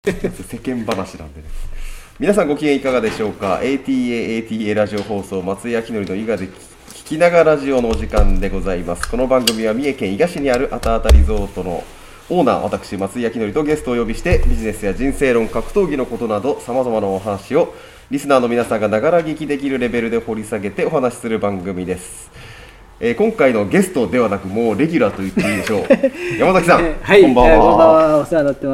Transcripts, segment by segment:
世間話なんでね。皆さんご機嫌いかがでしょうか。 ATA ラジオ放送松井明則の伊賀で聞きながらラジオのお時間でございます。この番組は三重県伊賀市にあるあたあたリゾートのオーナー私松井明則とゲストをお呼びしてビジネスや人生論格闘技のことなどさまざまなお話をリスナーの皆さんがながら聞きできるレベルで掘り下げてお話しする番組です。今回のゲストではなくもうレギュラーと言っていいでしょう山崎さん、 はい、 こんばんは。 こんばんは、お世話になってます。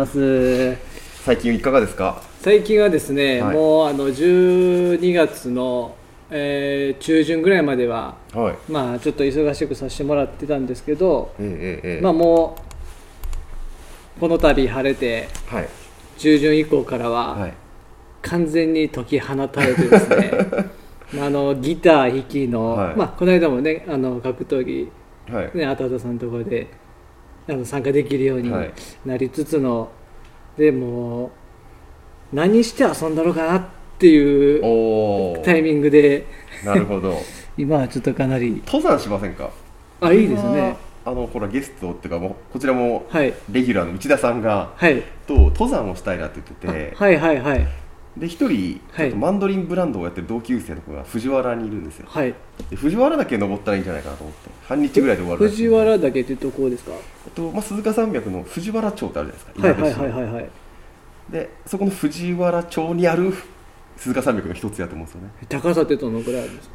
最近いかがですか。 最近はですね、 はい、 もう12月の、中旬ぐらいまでは、 はい、 まあちょっと忙しくさせてもらってたんですけど、まあももうこの度晴れて、 はい、 中旬以降からは、 はい、 完全に解き放たれてですねギター弾きの、 はい、 まあこの間もね格闘技、 はいね、あたたさんのところで参加できるようになりつつの、でも何して遊んだろうかなっていうタイミングでなるほど今はちょっとかなり登山しませんか。 あ、いいですね。 これゲストっていうかもうこちらもはい、 レギュラーの内田さんが、 はい、 と登山をしたいなって言ってて、 はいはいはい、 で一人ちょっとマンドリンブランドをやってる同級生の子が藤原にいるんですよ、 はい、 で藤原岳登ったらいいんじゃないかなと思って半日ぐらいで終わるらしい。 藤原岳っていうところですか。 鈴鹿山脈の藤原町ってあるじゃないですか。 はいはいはいはいはい。 でそこの藤原町にある鈴鹿山脈の一つやと思うんですよね。 高さってどのくらいあるんですか。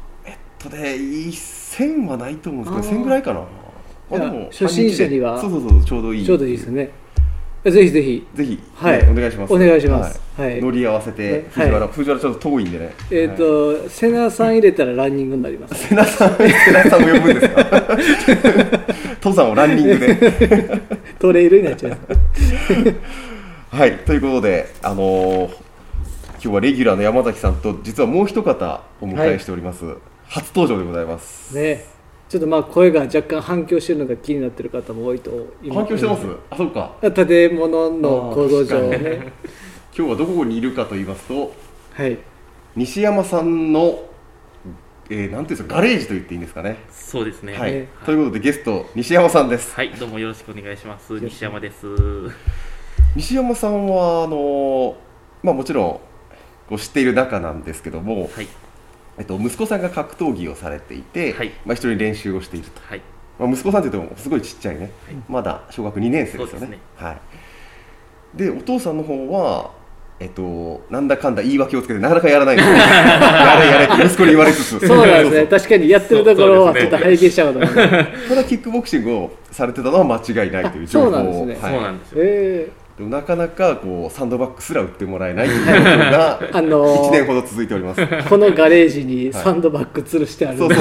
1000はないと思うんですけど1000ぐらいかな。 でも初心者にはそうちょうどいいですね。ぜひぜひ、 はい、お願いします。 お願いします。 はい、乗り合わせて藤原ちょっと遠いんでね。 瀬名さん入れたらランニングになります。 瀬名さんも呼ぶんですか登山をランニングでトレイルになっちゃいますはい、ということで、今日はレギュラーの山崎さんと実はもう一方お迎えしております、はい、初登場でございますね。ちょっとまあ声が若干反響しているのが気になっている方も多いと思います。 反響してます。あ、そうか。 建物の構造上ね今日はどこにいるかと言いますと、 はい、 西山さんの、なんていうんですか、ガレージと言っていいんですかね。 そうですね、 はいということでゲスト西山さんです。 はい、どうもよろしくお願いします。西山です。 西山さんはもちろん知っている仲なんですけども、はい、息子さんが格闘技をされていて、はい、一緒に練習をしていると、はい、息子さんといってもすごいちっちゃいね、はい、まだ小学2年生ですよね。はい、でお父さんの方は、なんだかんだ言い訳をつけてなかなかやらないんですよやれって息子に言われつつそうなんですね。確かにやってるところはちょっと拝見しちゃうので、ただキックボクシングをされてたのは間違いないという情報を。 そうなんですね。 はい、 そうなんですよ。 でもなかなかサンドバッグすら売ってもらえないという状況が1年ほど続いておりますこのガレージにサンドバッグ吊るしてある、はい、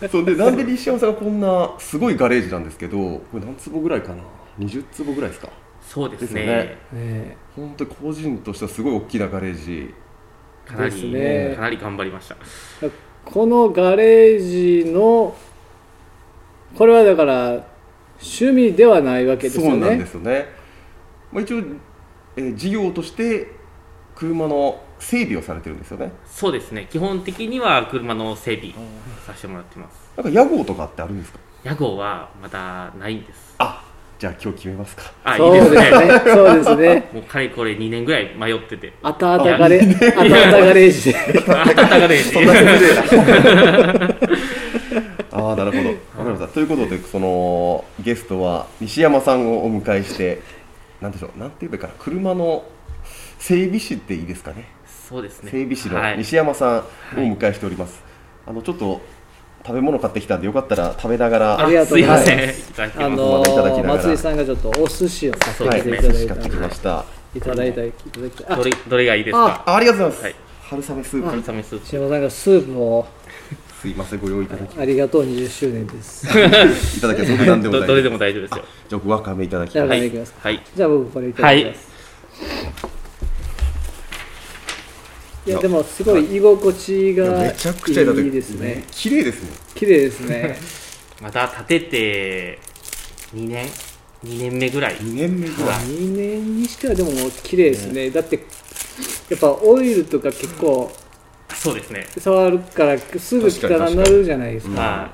そうでなんで西山さんがこんなすごいガレージなんですけど、これ何坪ぐらいかな。20坪ぐらいですか。 そうですね。 本当に個人としてはすごい大きなガレージかなり、ね、かなり頑張りました。 このガレージのこれはだから趣味ではないわけですよね。 そうなんですよね。一応、事業として車の整備をされてるんですよね。 そうですね。基本的には車の整備させてもらってます。 なんか屋号とかってあるんですか。 屋号はまだないんです。 あ、じゃあ今日決めますか。 あ、いいですね。 そうですね。 もうかれこれ2年ぐらい迷ってて。 あたあたガレージで。 あたあたガレージ。 そんな説明ああ、なるほど。わかりました。ということでそのゲストは西山さんをお迎えして、なんでしょう、なんていうかな、車の整備士っていいですかね。 そうですね。 整備士の西山さんをお迎えしております。はい、ちょっと食べ物買ってきたんでよかったら食べながら。 ありがとうございます。 松井さんがちょっさせていただいて、 買ってきました。 いただいた。 どれがいいですか。 ありがとうございます。はい、春雨スープ。 春雨スープ。 西山さんがスープを。 すいません、ご用意いただきありがとう。20周年ですいただきます。何でも大丈夫です。 どれでも大丈夫ですよ。 じゃあ僕わかめいただきます。はい、じゃあ僕これいただきます。いやでもすごい居心地がめちゃくちゃいいですね。 綺麗ですね。 綺麗ですねまだ建てて2年目ぐらい。 2年目ぐらい。 2年にしてはでももう綺麗ですね。だってやっぱオイルとか結構そうですね。 触るからすぐ汚なるじゃないですか。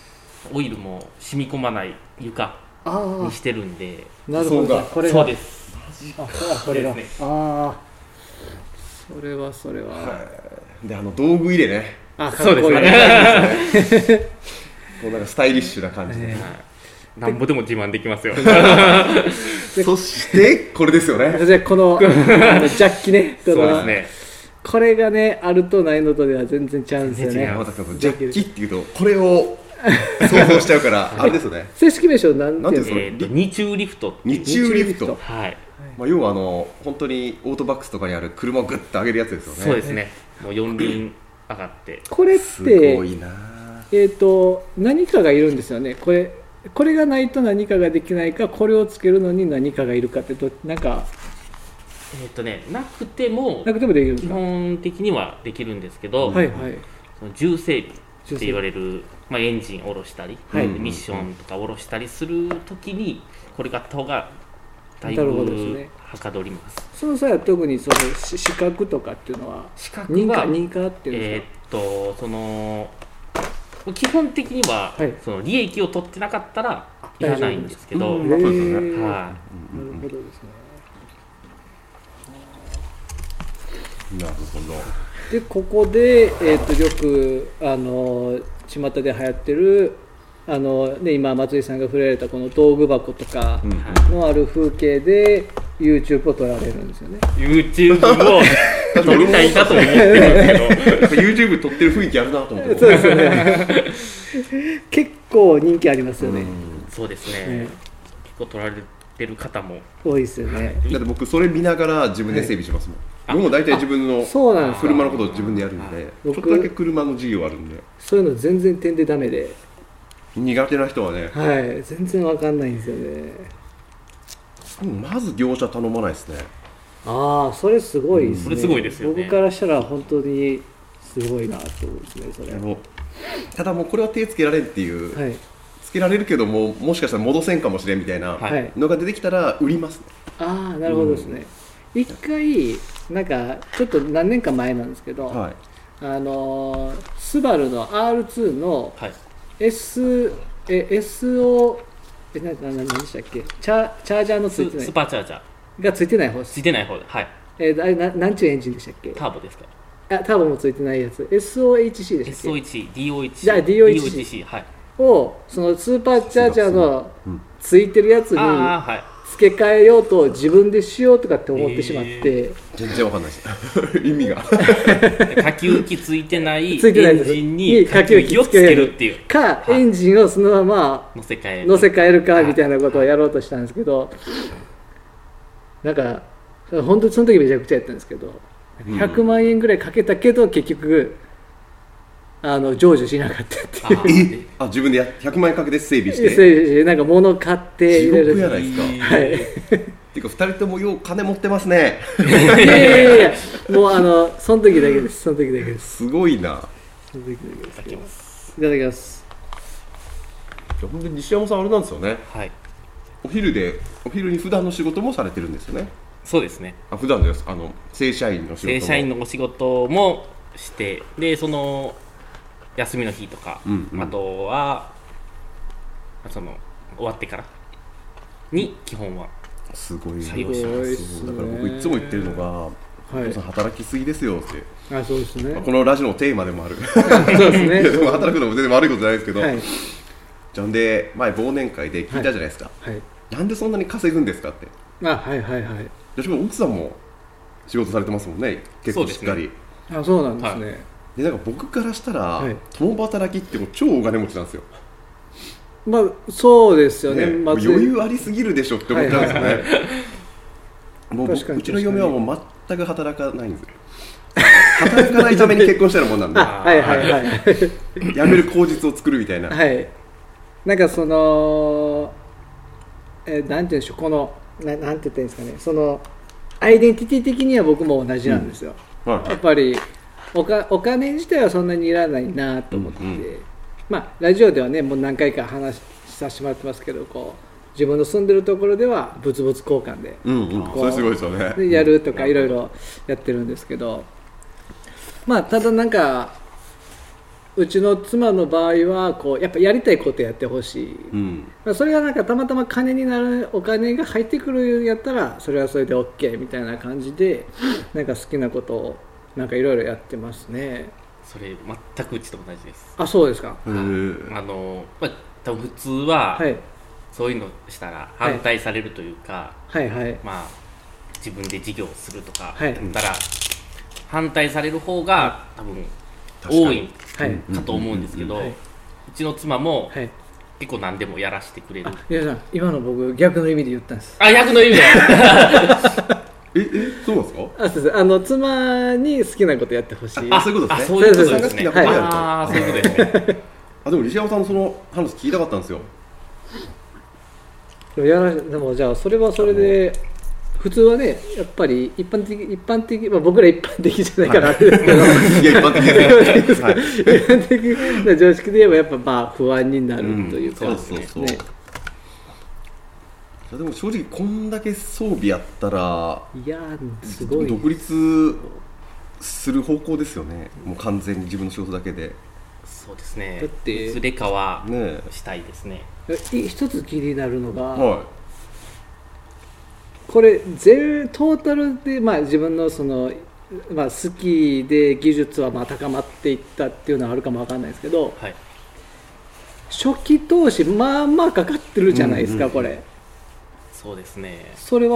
オイルも染み込まない床にしてるんで。 なるほど。 これそうです。 これが、 ですね。 ああそれは、 で道具入れね、 かっこそうですいいね。 こうなんかスタイリッシュな感じで、 はいなんぼでも自慢できますよ。 そしてこれですよね。 じゃあこのジャッキね、 そうですね。 これがねあるとないのとでは全然違うんですよね。 山崎さん、ジャッキっていうとこれを想像しちゃうからあれですよね。 正式名称なんていうの？ 二中リフト。 二中リフト。 はい。 要は本当にオートバックスとかにある車をグッと上げるやつですよね。 そうですね。もう四輪上がって。 これっすてごいな。 何かがいるんですよね。これがないと何かができないか、これをつけるのに何かがいるかってなんかなくてもできるんです基か？ 本的にはできるんですけど、 はいはい。 その重整備って言われる、エンジンを下ろしたり、 はいミッションとか下ろしたりするときにこれがあった方がだいなるほどですぶねはかどります。 その際は特にその資格とかっていうのは資格は認可っていうんですその基本的には、 はいその利益を取ってなかったらいらないんですけど、 か？ そうですよねへーはなるほどですね。 なるほど。 でここで、よく巷で流行ってる今松井さんが触れられたこの道具箱とかのある風景で YouTube を撮られるんですよね。 い、YouTube も撮りたいなと思ってるんですけど YouTube 撮ってる雰囲気あるなと思って。 そうですよね結構人気ありますよね。 そうですね、結構撮られてる方も多いですよね。 だって僕それ見ながら自分で整備しますもん。僕も大体自分のそうなんですか。 車のことを自分でやるんで、ちょっとだけ車の授業あるんで。 そういうの全然点でダメで、 苦手な人はね、 はい、全然わかんないんですよね。 まず業者頼まないですね。 ああ、それすごいですね。 それすごいですよね僕からしたら本当にすごいなと思うんですね、それ。 ただもうこれは手つけられんっていう、 はい。 つけられるけどももしかしたら戻せんかもしれんみたいなはいのが出てきたら売りますね。 ああ、なるほどですね。一回、なんか、ちょっと何年か前なんですけど、 はい。 スバルの R2 のはい SO、何でしたっけ、チャージャーのついてないスーパーチャージャーがついてない方です。 ついてない方で、はい、 あれなんちゅうエンジンでしたっけ？ ターボですか？ ターボもついてないやつ、SOHC でしたっけ？ SO1、DO1、 じゃあ DO1 はい、 をそのスーパーチャージャーのついてるやつにああ、はい、 付け替えようと自分でしようとかって思ってしまって、 全然わかんないです意味が下吸気ついてないエンついてないですジンに下吸気をつけるっていうか、 はいエンジンをそのまま乗せ替え乗せ替えるかみたいなことをやろうとしたんですけど、なんか本当にその時めちゃくちゃやったんですけど、100万円ぐらいかけたけど結局成就しなかったっていう自分で100万円かけて整備し整て備なんか物買って地入れる獄やないですか。 はいっていうか2人ともよう金持ってますね。 いやもうその時だけです。その時だけです。 すごいな。 その時だけですいただきます。 いただきます。 じゃあ本当に西山さんあれなんですよね。 はい、 お昼に普段の仕事もされてるんですよね。 そうですね。 普段です。正社員の仕事も。 正社員のお仕事もしてでその休みの日とか、あとはその終わってからに基本はすごいな。 採用しますすだから僕いつも言ってるのが、お父さん働きすぎですよって。 そうですね。 このラジオのテーマでもある。 そうですね。 でも働くのも全然悪いことじゃないですけど、 はいじゃんで前忘年会で聞いたじゃないですか、 はい。 なんでそんなに稼ぐんですかって。 はいはいはい。 しかも奥さんも仕事されてますもんね、結構しっかり。 そうなんですね。 でなんか僕からしたら、 はい共働きってもう超お金持ちなんですよ、 そうですよね。 ね、余裕ありすぎるでしょって思っちゃうんですよね、 はいはいもう確かにうちの嫁はもう全く働かないんですよ働かないために結婚したようなもんなんではいはいはい。 辞める口実を作るみたいな、 はい。なんかそのなんて言うんでしょう、このなんて言ったらいいんですかね、そのアイデンティティ的には僕も同じなんですよ。 はいやっぱりお金自体はそんなにいらないなと思って、ラジオではねもう何回か話させてもらってますけど、こう自分の住んでるところでは物々交換で、 それすごいですよね。 でやるとかいろいろやってるんですけど、ただなんかうちの妻の場合はこうやっぱやりたいことやってほしい、それがなんかたまたま金になるお金が入ってくるんやったらそれはそれで OK みたいな感じでなんか好きなことをなんかいろいろやってますね。 それ全くうちと同じです。 あ、そうですか。 多分普通は、はい、そういうのしたら反対されるというか、 はいはい、 まあ自分で事業をするとかだったら、反対される方が多分多いかと思うんですけど、うちの妻も結構何でもやらせてくれる。 皆さん今の僕逆の意味で言ったんです。 逆の意味でそうなんですか？ そうです。妻に好きなことやってほしい。 そういうことですね。 そういうことですね。 そういうことですね。でも西山さんのその話聞きたかったんですよ。 でもじゃあそれはそれで普通はねやっぱり一般的、僕ら一般的じゃないからあれですけど、いや一般的です。一般的な常識で言えばやっぱまあ不安になるというか、 そうでも正直こんだけ装備やったらいやすごい独立する方向ですよね。もう完全に自分の仕事だけで。 そうですね。 だっていずれかはしたいですね。 一つ気になるのが、これトータルで、自分のその、好きで技術は高まっていったっていうのはあるかもわかんないですけど、初期投資まあまあかかってるじゃないですか、これ。 そうですね。 それは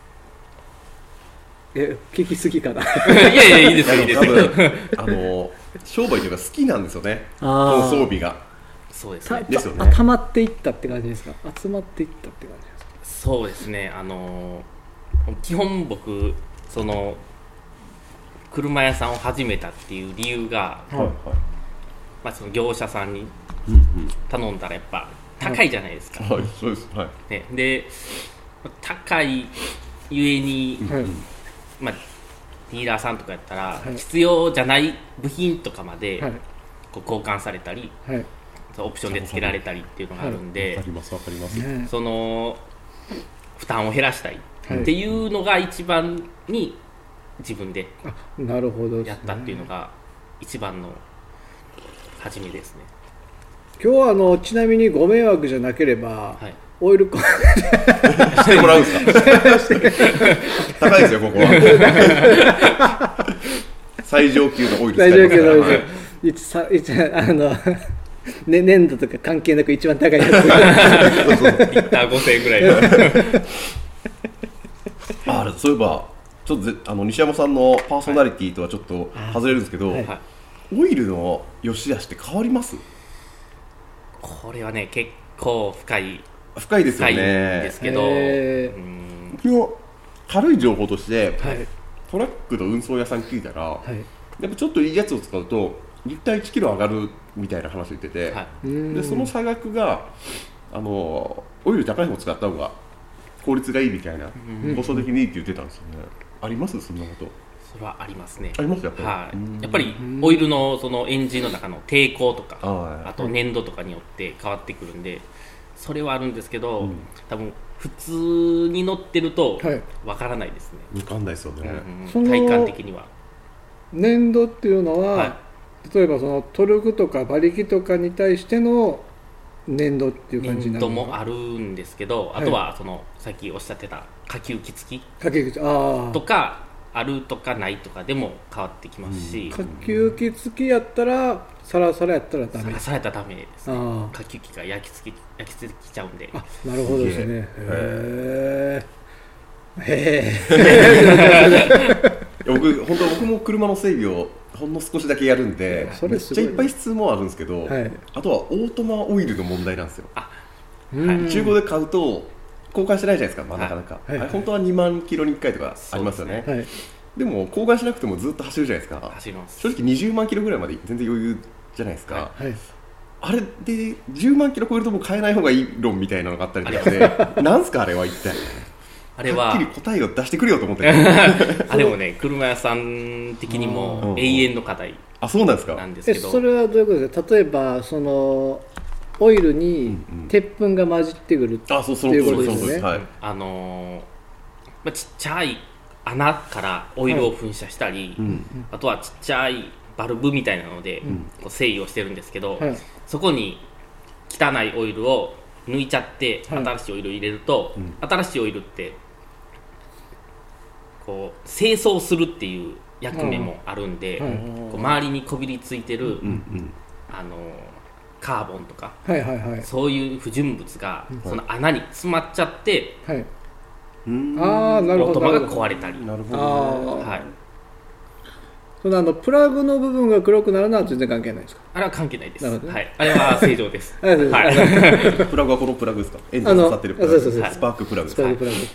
聞きすぎかな。 いやいいですいいです。 商売というか好きなんですよね。この装備が。 そうですね。 ですよね。 溜まっていったって感じですか。集まっていったって感じですか。 そうですね。基本僕その車屋さんを始めたっていう理由が、その業者さんに頼んだらやっぱ高いじゃないですか。 そうです。 ね、で高いゆえに、ディーラーさんとかやったら、必要じゃない部品とかまで、こう交換されたり、オプションで付けられたりっていうのがあるんで、 わかります。 その負担を減らしたいっていうのが一番に自分でやったっていうのが一番の初めですね。 今日はちなみにご迷惑じゃなければ、オイルコンしてもらうんですか？高いですよここは。最上級のオイル使いますから。 粘土とか関係なく一番高いやつ。 リッター5000円ぐらい。 そういえばちょっと西山さんのパーソナリティとはちょっと外れるんですけど、オイルの良し悪しって変わります？ これはね結構深いですよね。 ですけど、 軽い情報として、トラックの運送屋さん聞いたら、やっぱちょっといいやつを使うとリッター1キロ上がるみたいな話を言ってて、でその差額がオイル高い方を使った方が効率がいいみたいな、放送的にいいって言ってたんですよね。ありますそんなこと？ それはありますね。 ありますやっぱり。 やっぱりオイルのそのエンジンの中の抵抗とか、あと粘土とかによって変わってくるんで、それはあるんですけど、多分普通に乗ってるとわからないですね。 わかんないですよね。 体感的には。 粘土っていうのは、例えばそのトルクとか馬力とかに対しての粘土っていう感じになるのか。 粘土もあるんですけど、あとはそのさっきおっしゃってた下級機付きとかあるとかないとかでも変わってきますし、 下級機付きやったらサラサラやったらダメ。 サラサラやったらダメですね。下級機が焼き付きちゃうんで。 なるほどですね。 僕も車の整備をほんの少しだけやるんで、めっちゃいっぱい質問あるんですけど、あとはオートマオイルの問題なんですよ。中古で買うと交換してないじゃないですか、なかなか。本当は2万キロに1回とかありますよね。でも交換しなくてもずっと走るじゃないですか。 走ります。 正直20万キロぐらいまで全然余裕じゃないですか。あれで10万キロ超えるともう買えない方がいい論みたいなのがあったりとかしてなんすかあれは一体。 あれははっきり答えを出してくれよと思ってあれもね車屋さん的にも永遠の課題なんですけど、 それはどういうことですか？例えばそのオイルに鉄粉が混じってくるっていうことですね。 ちっちゃい穴からオイルを噴射したり、あとはちっちゃいバルブみたいなのでこう制御してるんですけど、 はい、 そこに汚いオイルを抜いちゃって新しいオイルを入れると、新しいオイルってこう清掃するっていう役目もあるんで、こう周りにこびりついてる、カーボンとか、 はいはいはい、 そういう不純物がその穴に詰まっちゃって、 はい、ああなるほど、 オートマが壊れたり、 なるほど、 はい、 そのプラグの部分が黒くなるのは全然関係ないですか？ あれは関係ないです、 ね、 はい、あれは正常ですはい、 プラグはこのプラグですか？エンジンに刺さってるプラグ、スパークプラグですか？ スパークプラグ、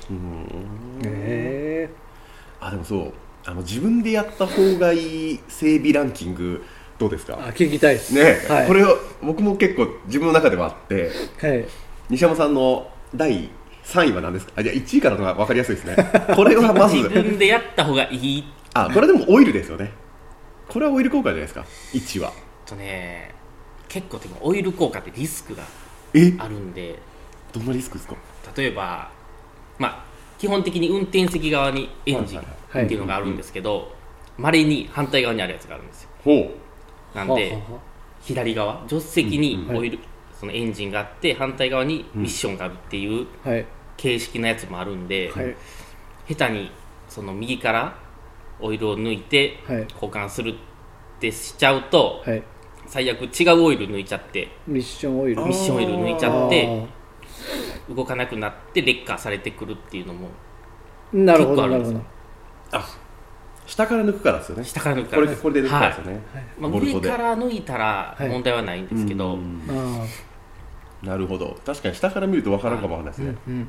あ、でもそう自分でやった方がいい整備ランキングどうですか？ 聞きたいですね、 はい、 これを僕も結構自分の中ではあって、 はい、 西山さんの第3位は何ですか？じゃあ1位からのが分かりやすいですね。これはまず自分でやった方がいい。 これでもオイルですよね。これはオイル効果じゃないですか、1は。 結構でもオイル効果ってリスクがあるんで。 どんなリスクですか？ 例えば、基本的に運転席側にエンジンっていうのがあるんですけど、稀に反対側にあるやつがあるんですよ。なんで左側助手席にオイル、そのエンジンがあって反対側にミッションがあるっていう形式のやつもあるんで、下手にその右からオイルを抜いて交換するってしちゃうと、最悪違うオイル抜いちゃってミッションオイル抜いちゃって動かなくなって劣化されてくるっていうのも結構あるんですよ。 下から抜くからですよね。 下から抜くからこれで抜くからですよね。 上から抜いたら問題はないんですけど、 なるほど。確かに下から見ると分からんかもわからないですね。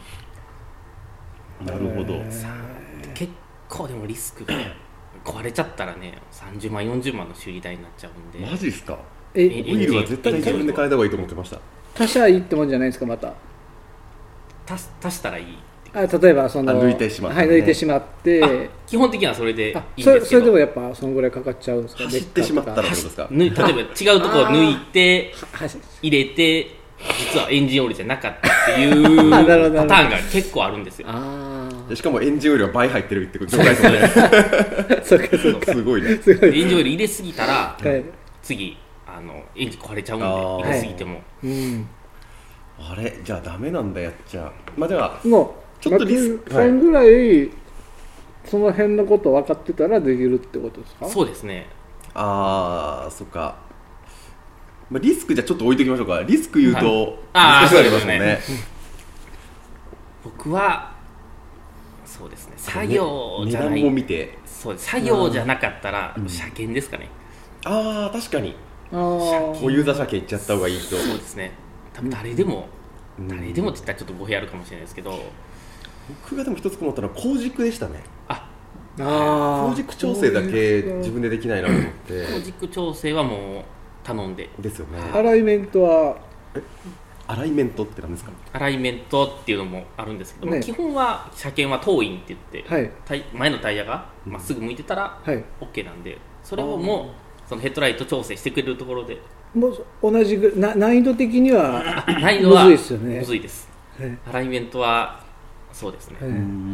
なるほど。 結構でもリスクが壊れちゃったらね、30万40万の修理代になっちゃうんで。 マジですか？オイルは絶対自分で変えた方がいいと思ってました。 足しゃいいってもんじゃないですか？また足したらいい。 例えば抜いてしまって、 抜いてしまって基本的にはそれでいいんですけど、 それでもやっぱそのぐらいかかっちゃうんですか？ 走ってしまったらってことですか？ 例えば違うところを抜いて入れて実はエンジンオイルじゃなかったっていうパターンが結構あるんですよ。 しかもエンジンオイルは倍入ってるって状態ですよね。すごいね。 エンジンオイル入れすぎたら、次エンジン壊れちゃうんで入れすぎても、 あれじゃあダメなんだ、やっちゃう。ではもうちょっとリスク、 そんぐらいその辺のこと分かってたらできるってことですか？ そうですね。 そっか。リスクじゃちょっと置いておきましょうか。リスク言うと難しくなりますもんね。 僕はそうですね、作業じゃない、 値段を見て、 そうです、作業じゃなかったら車検ですかね。 確かにユーザー車検いっちゃった方がいいと。 そうですね。多分誰でもって言ったらちょっと語弊あるかもしれないですけど、 僕がでも一つ困ったのは工軸でしたね。 工軸調整だけ自分でできないなと思って。 工軸調整はもう頼んでですよね。 アライメントはアライメントって何ですか？ アライメントっていうのもあるんですけども、基本は車検は当院って言って、前のタイヤがまっすぐ向いてたら OK なんで、それをもうそのヘッドライト調整してくれるところでもう同じぐ難易度的には難易度はむずいですよね。 むずいです。アライメントはそうですね。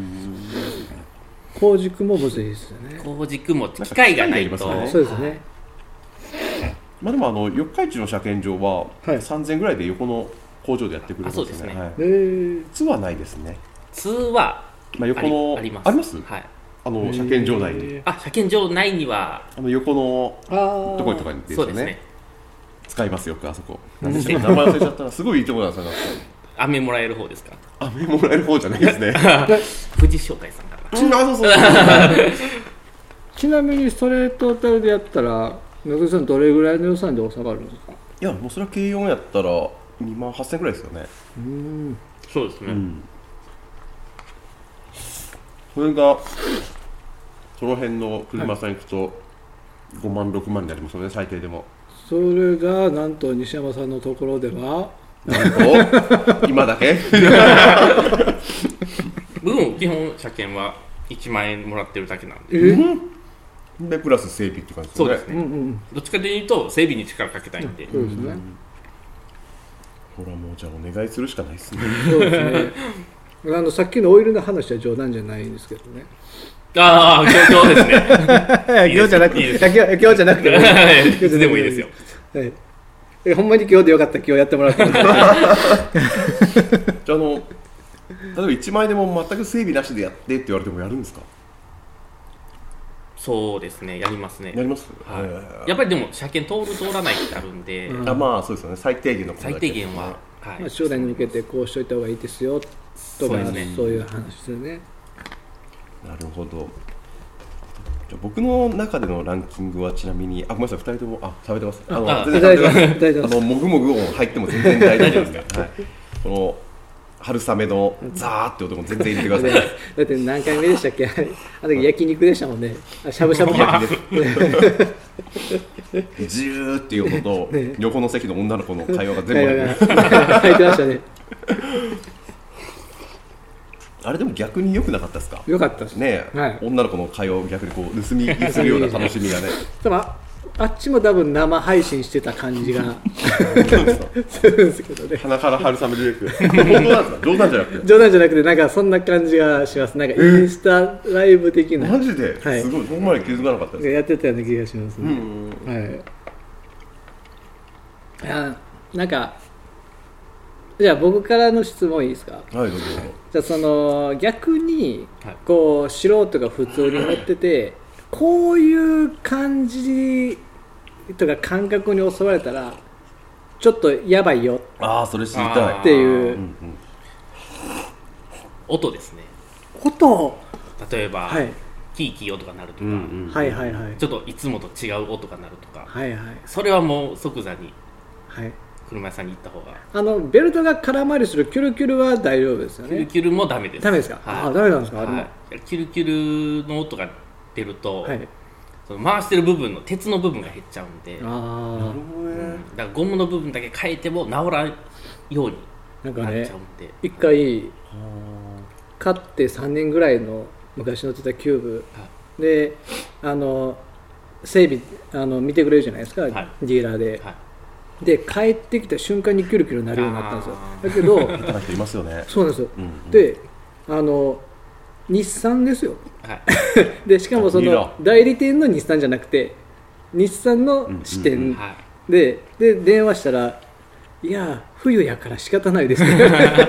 工軸もむずいですよね。 工軸も機械がないと。 そうですね。 でも四日市の車検場は3000円ぐらいで横の工場でやってくれるんですよね。通はないですね。 通は横のあります。 あります？ はい。 車検場内に。 車検場内には横のところとかにですよね。 そうですね。 使いますよくあそこ。何でしたっけ？名前忘れちゃったらすごいいいところなんですよ。 飴もらえる方ですか？ 飴もらえる方じゃないですね。 富士商会さんから。 そう。 ちなみにストレートタイルでやったら中井さんどれぐらいの予算で収まるんですか？ いやもうそれは軽4やったら2万8000円ぐらいですよね。 そうですね。 それがその辺の車さん行くと5万6万になりますよね、最低でも。 それがなんと西山さんのところではなんと今だけ基本車検は1万円もらってるだけなんで。 でプラス整備って感じですね。 そうですね。どっちかというと整備に力かけたいんで。 そうですね。 ほらもうじゃあお願いするしかないですね。 そうですね。 さっきのオイルの話は冗談じゃないんですけどね。 ああ、今日ですね。 今日じゃなくて、今日じゃなくて、 いつでもいいですよ。 はい。ほんまに今日でよかったら今日やってもらっても。 じゃあ例えば1万円でも全く整備なしでやってって言われてもやるんですか？ そうですね、やりますね。 やります？ はい。やっぱりでも車検通らないってあるんで、 まあそうですよね、最低限のことだけ最低限は、 まあ、将来に向けてこうしといた方がいいですよとかそういう話ですよね。 なるほど。じゃあ僕の中でのランキングはちなみにごめんなさい、2人とも食べてます。全然食べてます。もぐもぐ音入っても全然大丈夫ですから、はい、この春雨のザーって音も全然入れてください。 だって何回目でしたっけ？あの時焼肉でしたもんね。しゃぶしゃぶ焼肉でジューっていう音と、横の席の女の子の会話が全部入ってましたね。 あれでも逆に良くなかったですか？ 良かったですね、はい、女の子の会話を逆にこう盗み聞きするような楽しみがね。 でもあっちも多分生配信してた感じがするんですけどね。 鼻から春雨出てくる。本当なんですか？冗談じゃなくて。 冗談じゃなくてなんかそんな感じがします。なんかインスタライブ的な。 マジで？ はい、 すごい。ほんまに気づかなかったです。 やってたような気がしますね。はい。なんかじゃあ僕からの質問いいですか？ はい、どうぞ。 じゃあその逆にこう素人が普通に乗っててこういう感じとか感覚に襲われたらちょっとやばいよ。 それ知りたいっていう、 音ですね。 音、 例えば、 はい、 キーキー音が鳴るとか、 はいはいはい、 ちょっといつもと違う音が鳴るとか、 はいはい、 それはもう即座に、 はい、 車屋さんに行った方が。 ベルトが空回りするキュルキュルは大丈夫ですよね。 キュルキュルもダメです。 ダメですか？ はい、 ダメなんですか？ はい、キュルキュルの音が出ると、 はい、 その回してる部分の鉄の部分が減っちゃうんで、 なるほどね。 だからゴムの部分だけ変えても治らんようになんかね、 なっちゃうんで、 一回買って3年ぐらいの昔乗ってたキューブ、で整備見てくれるじゃないですか、ディーラーで。で帰ってきた瞬間にキュルキュルなるようになったんですよ。だけど下手な人いますよね。 そうなんですよ、で日産ですよ、でしかもその代理店の日産じゃなくて日産の支店で電話したらいや冬やから仕方ないですね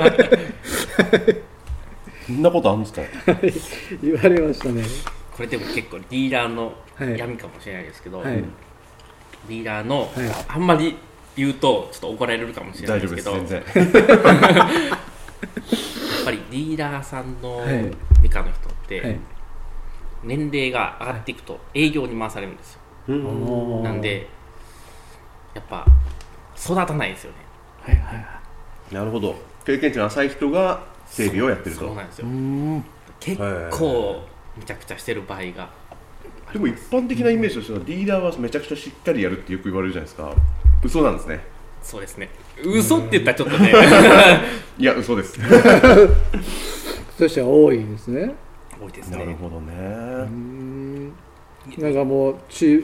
そんなことあるんですか？ 言われましたね。 これでも結構ディーラーの闇かもしれないですけど、ディーラーのあんまり言うとちょっと怒られるかもしれないですけど、 大丈夫です、全然やっぱりディーラーさんのメカの人って年齢が上がっていくと営業に回されるんですよ。なんでやっぱ育たないですよね。 なるほど。経験値の浅い人が整備をやってると。 そうなんですよ。結構めちゃくちゃしてる場合が。 でも一般的なイメージとしてはディーラーはめちゃくちゃしっかりやるってよく言われるじゃないですか。嘘なんですね。 そうですね。嘘って言ったらちょっとねいや嘘です。 そしては多いですね。 多いですね。 なるほどね。 なんかもう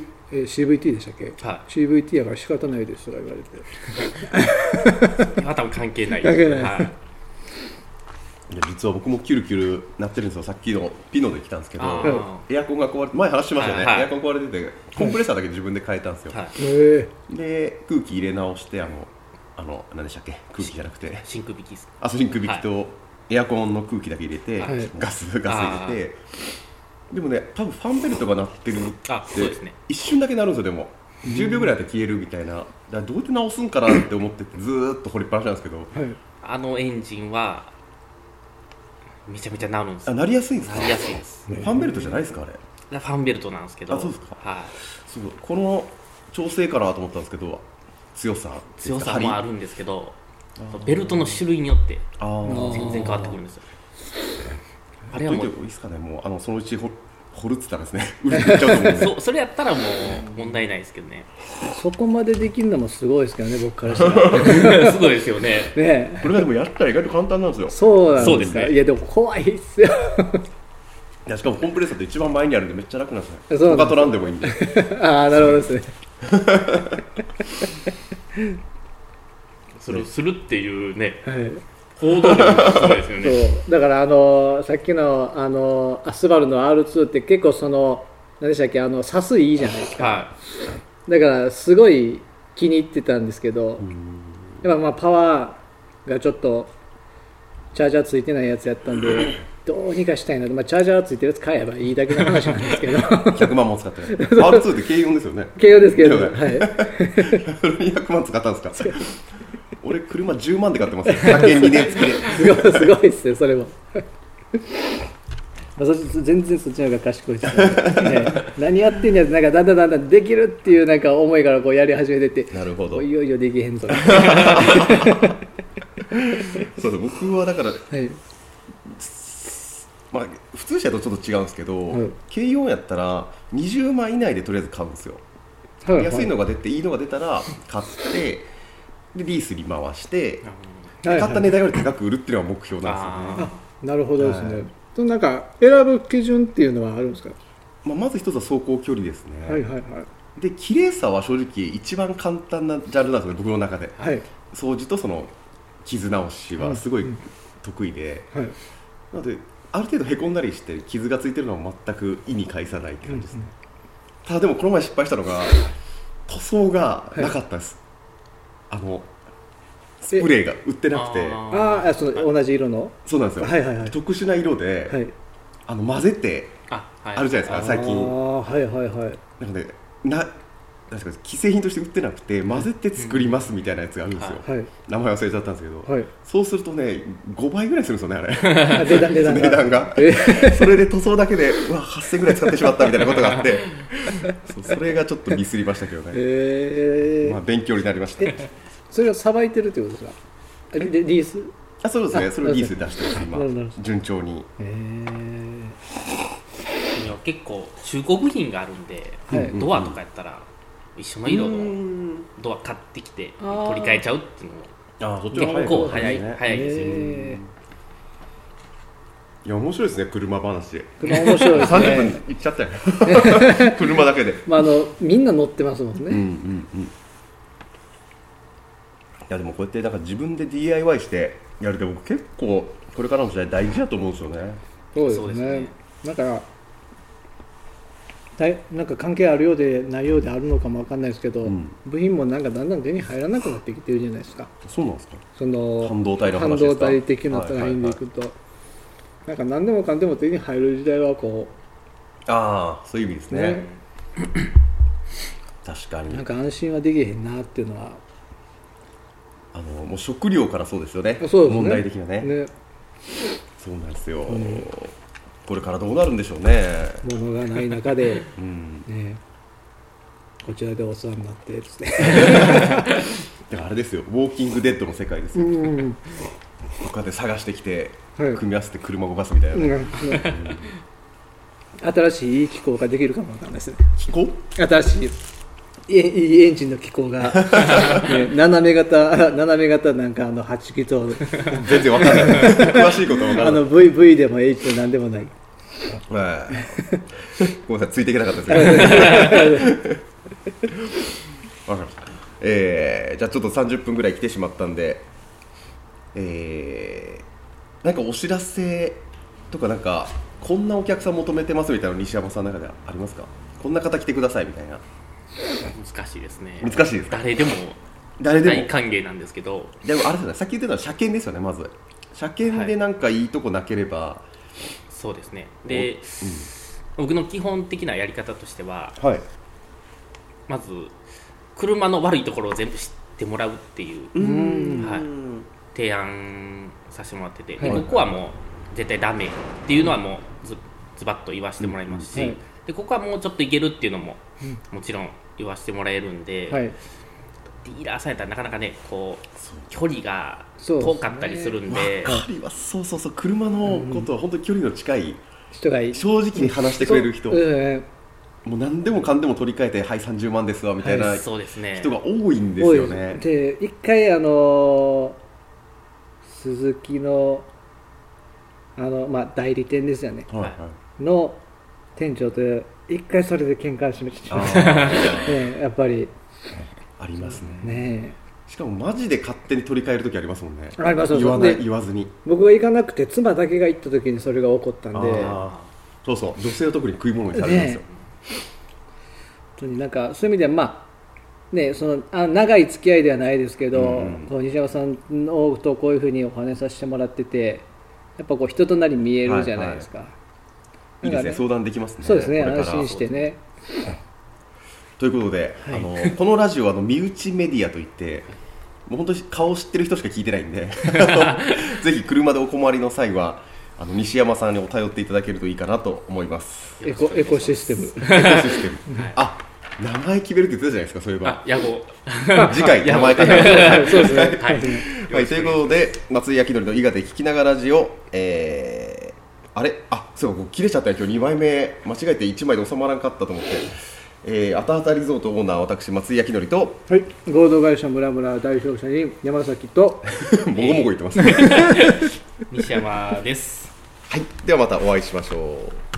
CVT でしたっけ？ はい。 CVT やから仕方ないですとか言われて。 多分関係ない。 関係ない。 はい。 実は僕もキュルキュルなってるんですよ。さっきのピノで来たんですけど、エアコンが壊れて、前話しましたよね、エアコン壊れててコンプレッサーだけ自分で変えたんですよ。で空気入れ直して何でしたっけ、空気じゃなくて真空引きです。 真空引きとエアコンの空気だけ入れて、ガス入れて、でもね多分ファンベルトが鳴ってるって一瞬だけ鳴るんですよ。でも10秒ぐらいで消えるみたいな、だからどうやって直すんかなって思っててずーっと掘りっぱなしなんですけど、 エンジンはめちゃめちゃ鳴るんですよ。 鳴りやすいんですか？ 鳴りやすいです。 ファンベルトじゃないですか？あれファンベルトなんですけど。 そうですか。 はい。 そう、この調整かなと思ったんですけど、強さもあるんですけど、ベルトの種類によって全然変わってくるんですよ。 あれはもういいですかね。もうそのうち掘るっつったらですね、売れていっちゃうと思うんで。 それやったらもう問題ないですけどね。 そこまでできるのもすごいですけどね、僕からしたら。 すごいですよね。 これがでもやったら意外と簡単なんですよ。 そうなんですか。いやでも怖いっすよ。 いやしかもコンプレッサーって一番前にあるんでめっちゃ楽なんですよ。他取らんでもいいんで。 ああ、なるほどですね。 それをするっていうね、 行動力すごいですよね。 そうだからさっきのスバルの R2 って結構何でしたっけサスいいじゃないですか、 はだからすごい気に入ってたんですけど、やっぱまあパワーがちょっとチャージャーついてないやつやったんでどうにかしたいなと、まあ、チャージャーついてるやつ買えばいいだけの話なんですけど 100万も使ってない R2 って軽4ですよね。 軽用ですけど、はい、 200万使ったんですか。俺車10万で買ってますよ。車検2年付きで。 すごいですねそれもまあ全然そっちの方が賢いですね何やってんやつなんかだんだんできるっていうなんか思いからこうやり始めてて、 なるほど。 いよいよできへんぞそうそう僕はだから、 はいまあ、普通車とちょっと違うんですけど、 はい、 軽4やったら20万以内でとりあえず買うんですよ、 はいはい、 安いのが出ていいのが出たら買ってでリースに回してはいはい、 買った値段より高く売るっていうのが目標なんですよね。 なるほどですね、 はいとなんか選ぶ基準っていうのはあるんですか。 まず一つは走行距離ですね、 はいはいはい、 で綺麗さは正直一番簡単なジャンルなんですよね、僕の中で、 はい、 掃除とその傷直しはすごい得意で、 はい、 なのである程度へこんだりして傷がついてるのは全く意に介さないって感じですね、ただでもこの前失敗したのが塗装がなかったです、スプレーが売ってなくて、 同じ色のそうなんですよ、 はいはいはい、 特殊な色で、 はい、 混ぜてあるじゃないですか、最近。 はいはいはい、 なので確か既製品として売ってなくて混ぜて作りますみたいなやつがあるんですよ、 はい、 名前忘れちゃったんですけど、はい、そうするとね5倍ぐらいするんですよねあれ値段がそれで塗装だけでうわ8000ぐらい使ってしまったみたいなことがあってそれがちょっとミスりましたけどね、まあ、勉強になりましたそれをさばいてるってことですか。リースそうですね、それをリースで出してます今順調に。 結構中古部品があるんで、ドアとかやったら一緒の色のドア買ってきて取り替えちゃうっていうのも結構早いですよね。 いや面白いですね、車話。 車面白いですね。 30分いっちゃったよ車だけで、 まあ、みんな乗ってますもんね、 いやでもこうやってなんか自分で DIY してやるって僕結構これからの時代大事だと思うんですよね。 そうですね。なんか関係あるようでないようであるのかもわかんないですけど、部品もなんかだんだん手に入らなくなってきてるじゃないですか。 そうなんですか。 半導体の話ですか。 半導体的なラインでいくと、なんか何でもかんでも手に入る時代はこう、 そういう意味ですね。確かに。 なんか安心はできへんなっていうのは。 もう食料からそうですよね。 そうですね、 問題的なね。そうなんですよ。これからどうなるんでしょうね。 物がない中で、こちらでお世話になってですね。 だからあれですよ、ウォーキングデッドの世界ですよ。他で探してきて、組み合わせて車を動かすみたいな。 新しいいい機構ができるかもわかんないですね。 機構？ 新しい。いいエンジンの機構が、斜め型なんか8気筒全然わかんない詳しいことわからない。 V でも H でも何でもない。 ごめんなさい、ついていけなかったですわかりました。じゃあちょっと30分ぐらい来てしまったんで、なんかお知らせとかなんかこんなお客さん求めてますみたいなの西山さんの中でありますか？こんな方来てくださいみたいな。 難しいですね。 難しいですか？ 誰でも大歓迎なんですけど、 でもあれですね、さっき言ってたのは車検ですよね。まず車検でなんかいいとこなければ、 そうですね。で、僕の基本的なやり方としては、まず車の悪いところを全部知ってもらうっていう、提案させてもらってて、でここはもう絶対ダメっていうのはもうズバッと言わせてもらいますし、でここはもうちょっといけるっていうのももちろん言わせてもらえるんで、ディーラーさんやったらなかなかねこう距離が遠かったりするんで、 そう車のことは本当に距離の近い人がいい、 正直に話してくれる人、もう何でもかんでも取り替えてはい30万ですわみたいな人が多いんですよね。 で一回鈴木の代理店ですよね、の店長と一回それで喧嘩しました。やっぱりありますね。 しかもマジで勝手に取り替える時ありますもんね。 あります。 言わずに。 僕が行かなくて妻だけが行った時にそれが起こったんで、 そうそう、女性は特に食い物にされるんですよ。 本当になんかそういう意味ではまあね、その長い付き合いではないですけど、こう西山さんとこういうふうにお話しさせてもらってて、やっぱこう人となり見えるじゃないですか。 いいですね、相談できますね。 そうですね、安心してね。 ということで、このラジオは身内メディアといって、もう本当に顔を知ってる人しか聞いてないんでぜひ車でお困りの際は西山さんに頼っていただけるといいかなと思います。 エコシステムあ、名前決めるって言ってたじゃないですか。そういえば屋号次回名前考えそうですね。 はい、ということで松井明則の伊賀で聞きながらラジオ、そうか、切れちゃったよ。今日2枚目間違えて1枚で収まらんかったと思って、あたあたリゾートオーナー私松井明則と、 はい、合同会社ムラムラ代表者に山崎ともごもご言ってます西山です。 はい、ではまたお会いしましょう。